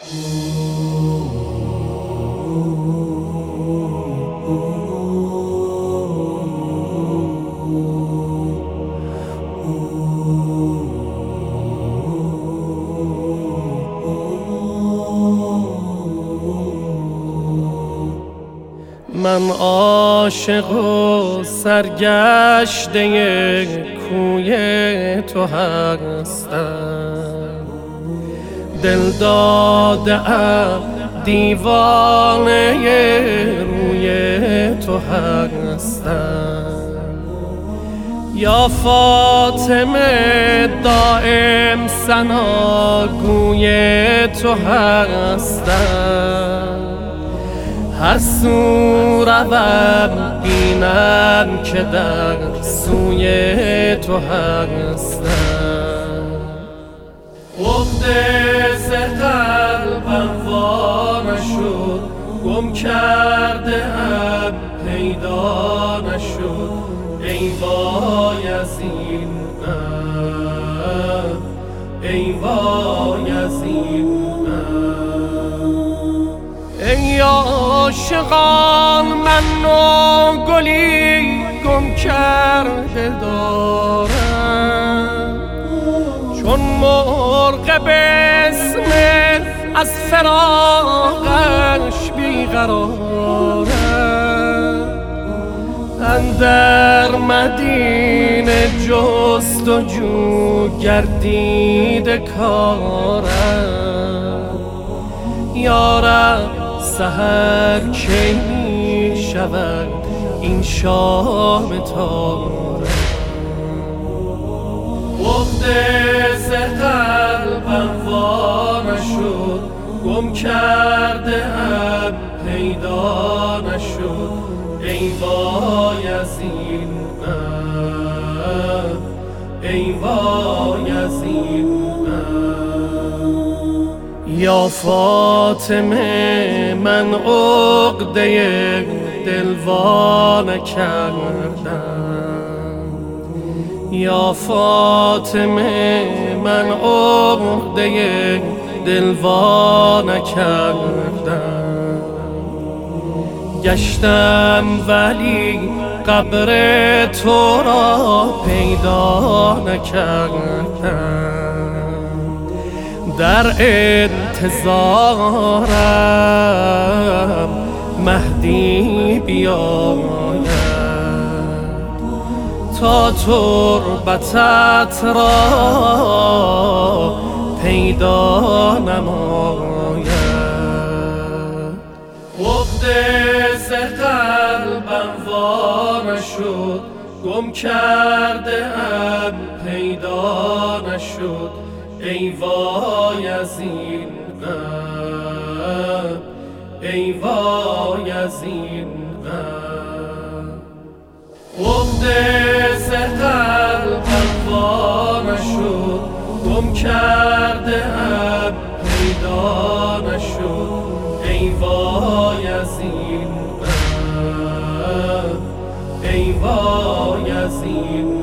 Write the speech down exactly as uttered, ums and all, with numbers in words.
من عاشق و سرگشته کوی تو هستم، دل داده ام دیوانه روی تو هستم. یا فاطمه دائم ثناگوی تو هستم، هر سو روم بینم که در سوی تو هستم. عقده ز قلبم وا نشد، گم کرده ام پیدا نشد، ای وای از این غم، ای وای از این ای عاشقان. من نو گلی گم کرده دارم، چون مرغ بسمل از فراقش بیقرارم. اندر مدینه جستجو گردیده کارم، یارب سحر کی می شود این شام تارم. عقده ز قلبم وا نشد، گم کرده ام پیدا نشد، ای وای از این غم، ای وای از این یا فاطمه. من عقده دل وا نکردم، یا فاطمه من عقده دل وا نکردم. گشتم ولی قبر تو را پیدا نکردم، در انتظارم مهدی بیاید تا تربتت را پیدا نماید. عقده ز قلبم وا نشد، گم کرده ام پیدا نشد، ای وای از این غم، ای وای از این غم. عقده ز قلبم وا نشد، گم کرده ام پیدا نشد، ای وای از این غم، ای وای از این